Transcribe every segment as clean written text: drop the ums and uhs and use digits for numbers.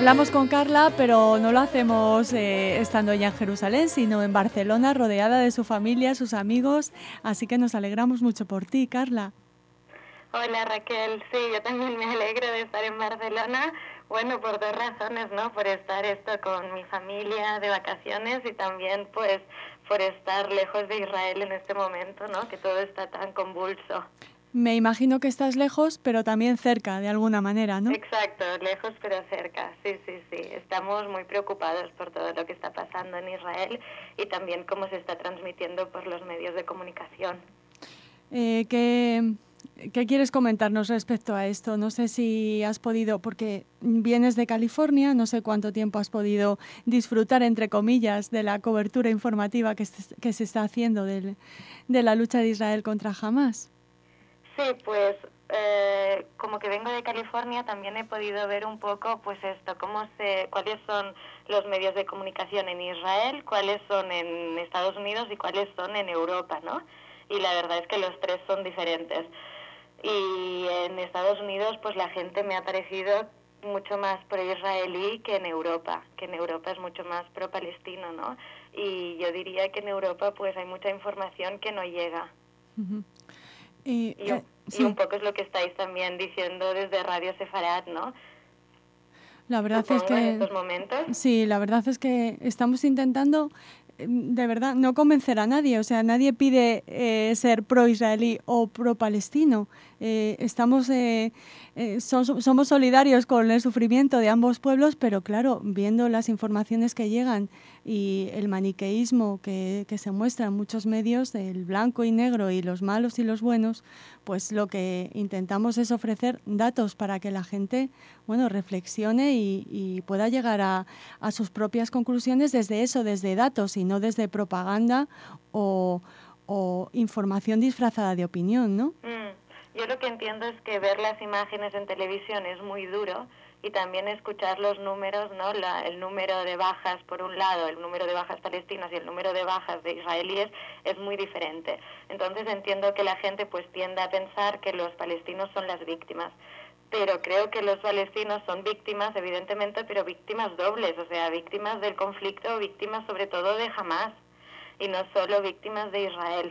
Charlamos con Carla, pero no lo hacemos estando ya en Jerusalén, sino en Barcelona, rodeada de su familia, sus amigos. Así que nos alegramos mucho por ti, Carla. Hola Raquel, sí, yo también me alegro de estar en Barcelona. Bueno, por dos razones, ¿no? Por estar con mi familia de vacaciones y también pues por estar lejos de Israel en este momento, ¿no? Que todo está tan convulso. Me imagino que estás lejos, pero también cerca, de alguna manera, ¿no? Exacto, lejos pero cerca, sí, sí, sí. Estamos muy preocupados por todo lo que está pasando en Israel y también cómo se está transmitiendo por los medios de comunicación. ¿Qué quieres comentarnos respecto a esto? No sé si has podido, porque vienes de California, no sé cuánto tiempo has podido disfrutar, entre comillas, de la cobertura informativa que se está haciendo de la lucha de Israel contra Hamás. Sí, pues como que vengo de California, también he podido ver un poco, pues esto, cuáles son los medios de comunicación en Israel, cuáles son en Estados Unidos y cuáles son en Europa, ¿no? Y la verdad es que los tres son diferentes. Y en Estados Unidos, pues la gente me ha parecido mucho más pro-israelí que en Europa es mucho más pro-palestino, ¿no? Y yo diría que en Europa, pues hay mucha información que no llega. Uh-huh. Y un poco es lo que estáis también diciendo desde Radio Sefarad, ¿no? La verdad Supongo, es que en estos momentos. sí, la verdad es que estamos intentando de verdad no convencer a nadie, o sea, nadie pide ser pro-israelí o pro-palestino. Somos solidarios con el sufrimiento de ambos pueblos, pero claro, viendo las informaciones que llegan y el maniqueísmo que se muestra en muchos medios, el blanco y negro y los malos y los buenos, pues lo que intentamos es ofrecer datos para que la gente, bueno, reflexione y pueda llegar a sus propias conclusiones desde datos y no desde propaganda o información disfrazada de opinión, ¿no? Yo lo que entiendo es que ver las imágenes en televisión es muy duro y también escuchar los números, ¿no? El número de bajas por un lado, el número de bajas palestinas y el número de bajas de israelíes es muy diferente. Entonces entiendo que la gente pues tiende a pensar que los palestinos son las víctimas. Pero creo que los palestinos son víctimas, evidentemente, pero víctimas dobles, o sea, víctimas del conflicto, víctimas sobre todo de Hamás y no solo víctimas de Israel.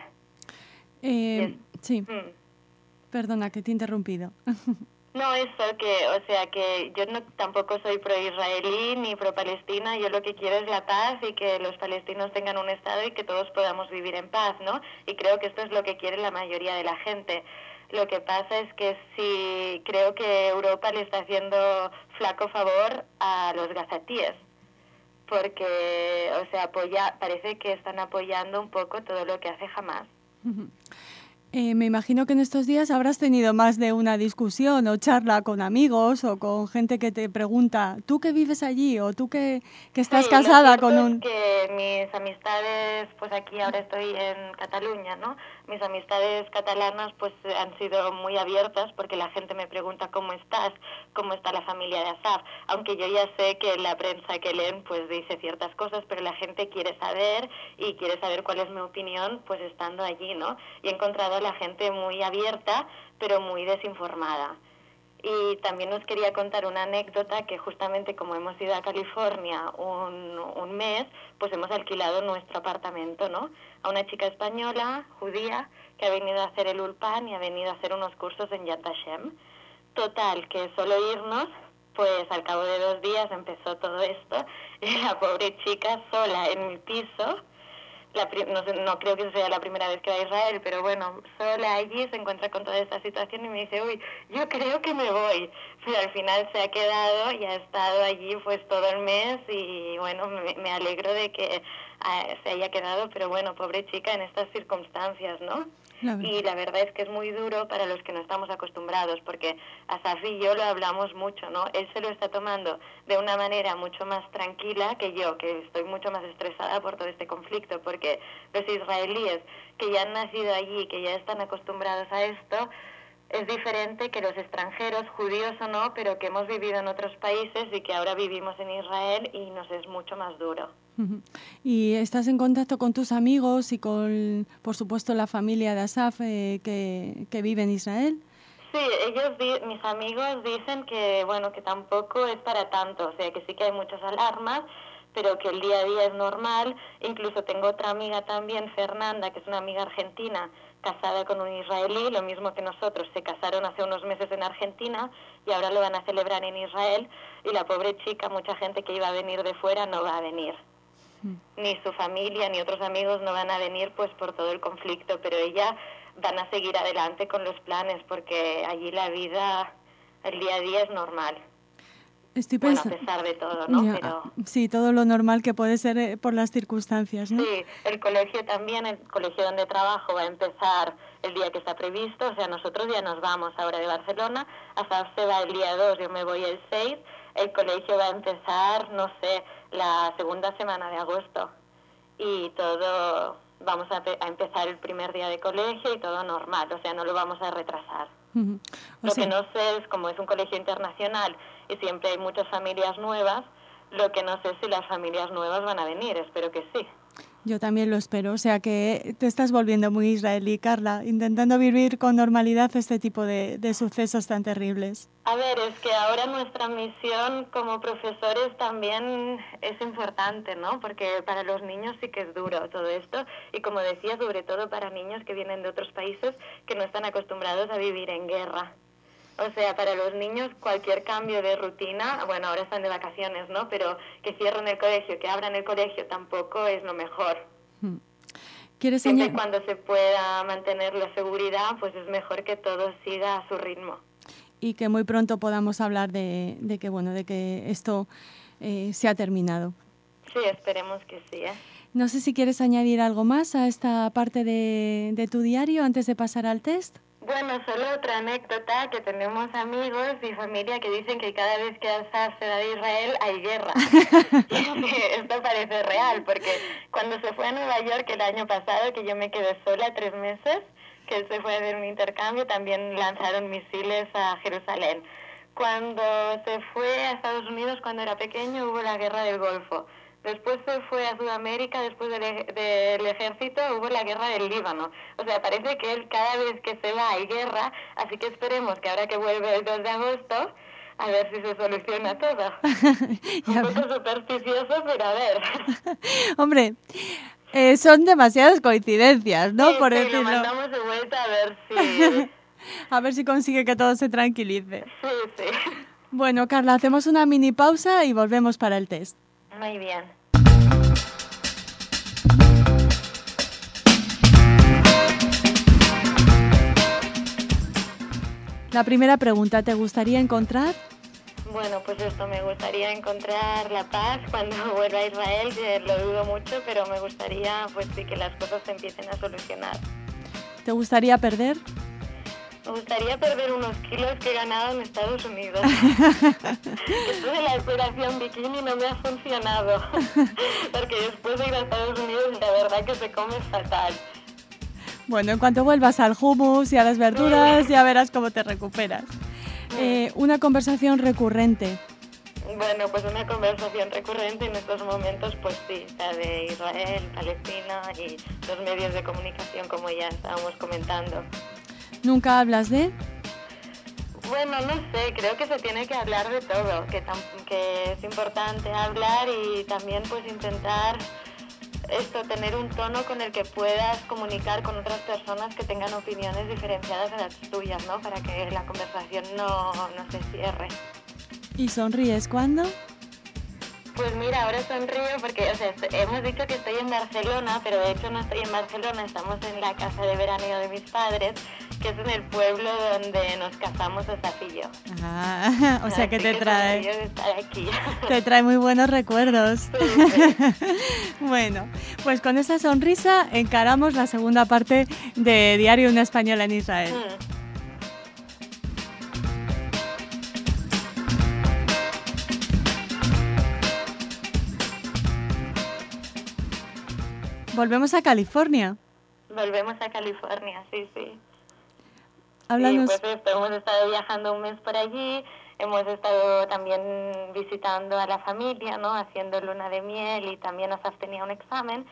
Sí. Perdona, que te he interrumpido. No, eso que yo tampoco soy pro-israelí ni pro-palestina, yo lo que quiero es la paz y que los palestinos tengan un Estado y que todos podamos vivir en paz, ¿no? Y creo que esto es lo que quiere la mayoría de la gente. Lo que pasa es que sí creo que Europa le está haciendo flaco favor a los gazatíes, porque, o sea, parece que están apoyando un poco todo lo que hace Hamás. Me imagino que en estos días habrás tenido más de una discusión o charla con amigos o con gente que te pregunta, ¿tú que vives allí o tú que estás casada con un...? Lo cierto es que mis amistades, pues aquí ahora estoy en Cataluña, ¿no? Mis amistades catalanas pues han sido muy abiertas porque la gente me pregunta cómo estás, cómo está la familia de Asaf, aunque yo ya sé que la prensa que leen pues dice ciertas cosas, pero la gente quiere saber y quiere saber cuál es mi opinión pues estando allí, ¿no? Y he encontrado a la gente muy abierta pero muy desinformada. Y también os quería contar una anécdota que justamente como hemos ido a California un mes, pues hemos alquilado nuestro apartamento, ¿no? A una chica española, judía, que ha venido a hacer el Ulpan y ha venido a hacer unos cursos en Yad Vashem. Total, que solo irnos, pues al cabo de 2 días empezó todo esto y la pobre chica sola en mi piso. No creo que sea la primera vez que va a Israel, pero bueno, sola allí se encuentra con toda esta situación y me dice, uy, yo creo que me voy. Pero al final se ha quedado y ha estado allí pues todo el mes y bueno, me alegro de que se haya quedado, pero bueno, pobre chica en estas circunstancias, ¿no? Y la verdad es que es muy duro para los que no estamos acostumbrados, porque Asaf y yo lo hablamos mucho, ¿no? Él se lo está tomando de una manera mucho más tranquila que yo, que estoy mucho más estresada por todo este conflicto, porque los israelíes que ya han nacido allí, que ya están acostumbrados a esto, es diferente que los extranjeros, judíos o no, pero que hemos vivido en otros países y que ahora vivimos en Israel y nos es mucho más duro. ¿Y estás en contacto con tus amigos y con, por supuesto, la familia de Asaf que vive en Israel? Sí, mis amigos dicen que, bueno, que tampoco es para tanto, o sea, que sí que hay muchas alarmas, pero que el día a día es normal. Incluso tengo otra amiga también, Fernanda, que es una amiga argentina, casada con un israelí, lo mismo que nosotros, se casaron hace unos meses en Argentina y ahora lo van a celebrar en Israel, y la pobre chica, mucha gente que iba a venir de fuera no va a venir. Ni su familia ni otros amigos no van a venir pues por todo el conflicto, pero ella van a seguir adelante con los planes porque allí la vida, el día a día es normal. Estoy Bueno, a pensando, pesar de todo, ¿no? Pero sí, todo lo normal que puede ser por las circunstancias, ¿no? sí, el colegio también, el colegio donde trabajo va a empezar el día que está previsto, o sea, nosotros ya nos vamos ahora de Barcelona, Asaf se va el día 2, yo me voy el 6, el colegio va a empezar, no sé, la segunda semana de agosto, y todo, vamos a empezar el primer día de colegio y todo normal, o sea, no lo vamos a retrasar. Lo que no sé es, como es un colegio internacional y siempre hay muchas familias nuevas, lo que no sé es si las familias nuevas van a venir, espero que sí. Yo también lo espero, o sea que te estás volviendo muy israelí, Carla, intentando vivir con normalidad este tipo de sucesos tan terribles. A ver, es que ahora nuestra misión como profesores también es importante, ¿no? Porque para los niños sí que es duro todo esto y, como decía, sobre todo para niños que vienen de otros países que no están acostumbrados a vivir en guerra. O sea, para los niños cualquier cambio de rutina, bueno, ahora están de vacaciones, ¿no? Pero que cierren el colegio, que abran el colegio tampoco es lo mejor. Siempre y cuando se pueda mantener la seguridad, pues es mejor que todo siga a su ritmo. Y que muy pronto podamos hablar de que esto se ha terminado. Sí, esperemos que sí, ¿eh? No sé si quieres añadir algo más a esta parte de tu diario antes de pasar al test. Bueno, solo otra anécdota, que tenemos amigos y familia que dicen que cada vez que Asaf se va de Israel hay guerra. Esto parece real, porque cuando se fue a Nueva York el año pasado, que yo me quedé sola 3 meses, que él se fue a hacer un intercambio, también lanzaron misiles a Jerusalén. Cuando se fue a Estados Unidos, cuando era pequeño, hubo la guerra del Golfo. Después se fue a Sudamérica, después del ejército hubo la guerra del Líbano. O sea, parece que él cada vez que se va hay guerra, así que esperemos que ahora que vuelve el 2 de agosto, a ver si se soluciona todo. Un poco supersticioso, pero a ver. Hombre, son demasiadas coincidencias, ¿no? Sí, Por sí, decirlo. lo mandamos de vuelta a ver si... A ver si consigue que todo se tranquilice. Sí, sí. Bueno, Carla, hacemos una mini pausa y volvemos para el test. Muy bien. La primera pregunta, ¿te gustaría encontrar? Bueno, pues esto, me gustaría encontrar la paz cuando vuelva a Israel, que lo dudo mucho, pero me gustaría, pues sí, que las cosas se empiecen a solucionar. ¿Te gustaría perder? Me gustaría perder unos kilos que he ganado en Estados Unidos. Esto de la operación bikini no me ha funcionado, porque después de ir a Estados Unidos la verdad que se come fatal. Bueno, en cuanto vuelvas al hummus y a las verduras, ya verás cómo te recuperas. Una conversación recurrente. Bueno, pues una conversación recurrente en estos momentos, pues sí, la de Israel, Palestina y los medios de comunicación, como ya estábamos comentando. ¿Nunca hablas de? Bueno, no sé, creo que se tiene que hablar de todo, que es importante hablar y también pues intentar tener un tono con el que puedas comunicar con otras personas que tengan opiniones diferenciadas de las tuyas, ¿no? Para que la conversación no se cierre. ¿Y sonríes cuándo? Pues mira, ahora sonrío porque, o sea, hemos dicho que estoy en Barcelona, pero de hecho no estoy en Barcelona, estamos en la casa de veraneo de mis padres, que es en el pueblo donde nos casamos Asaf y yo. Ah, o sea que te trae... De estar aquí. Te trae muy buenos recuerdos. Sí. Bueno, pues con esa sonrisa encaramos la segunda parte de Diario Una Española en Israel. Volvemos a California. Volvemos a California, sí, sí. Háblanos. Sí, pues hemos estado viajando un mes por allí, hemos estado también visitando a la familia, ¿no? Haciendo luna de miel y también Asaf tenía un examen,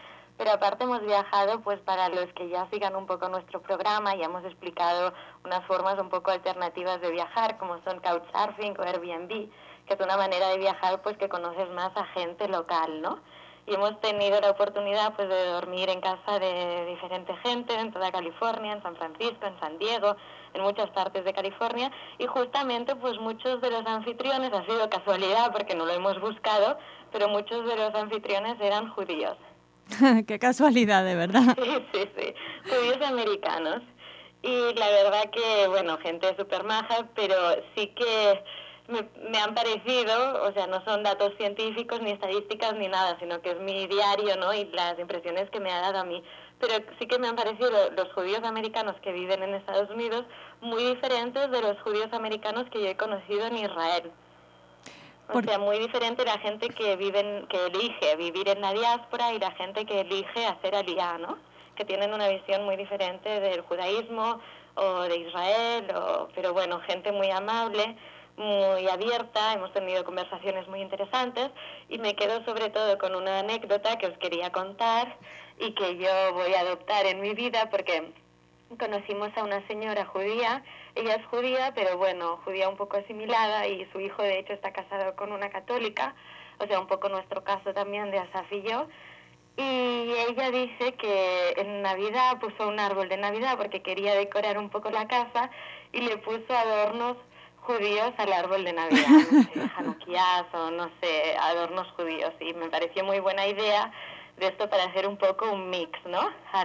pero aparte hemos viajado, pues para los que ya sigan un poco nuestro programa, ya hemos explicado unas formas un poco alternativas de viajar, como son Couchsurfing o Airbnb, que es una manera de viajar pues que conoces más a gente local, ¿no? Y hemos tenido la oportunidad pues de dormir en casa de diferente gente en toda California, en San Francisco, en San Diego, en muchas partes de California, y justamente pues muchos de los anfitriones, ha sido casualidad porque no lo hemos buscado, pero muchos de los anfitriones eran judíos. Qué casualidad, de verdad. Sí, judíos americanos. Y la verdad que, bueno, gente súper maja, pero sí que me han parecido, o sea, no son datos científicos ni estadísticas ni nada, sino que es mi diario, ¿no? Y las impresiones que me ha dado a mí. Pero sí que me han parecido los judíos americanos que viven en Estados Unidos muy diferentes de los judíos americanos que yo he conocido en Israel. O sea, muy diferente la gente que elige vivir en la diáspora y la gente que elige hacer aliyá, ¿no? Que tienen una visión muy diferente del judaísmo o de Israel, pero bueno, gente muy amable, muy abierta, hemos tenido conversaciones muy interesantes y me quedo sobre todo con una anécdota que os quería contar y que yo voy a adoptar en mi vida porque conocimos a una señora judía. Ella es judía, pero bueno, judía un poco asimilada, y su hijo de hecho está casado con una católica, o sea, un poco nuestro caso también de Asaf y yo. Y ella dice que en Navidad puso un árbol de Navidad porque quería decorar un poco la casa y le puso adornos judíos al árbol de Navidad, no sé, hanukkías o no sé, adornos judíos. Y me pareció muy buena idea de esto para hacer un poco un mix, ¿no?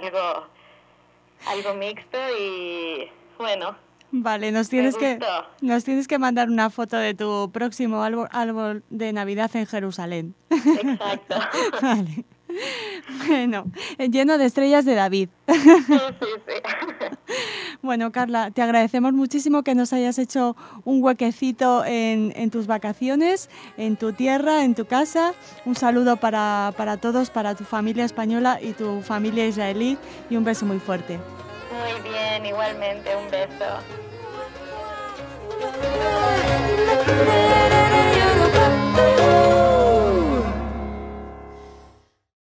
Algo mixto y bueno. Vale, nos tienes que mandar una foto de tu próximo árbol de Navidad en Jerusalén. Exacto. Vale. Bueno, lleno de estrellas de David. Sí. Bueno, Carla, te agradecemos muchísimo que nos hayas hecho un huequecito en tus vacaciones, en tu tierra, en tu casa. Un saludo para todos, para tu familia española y tu familia israelí, y un beso muy fuerte. Muy bien, igualmente, un beso.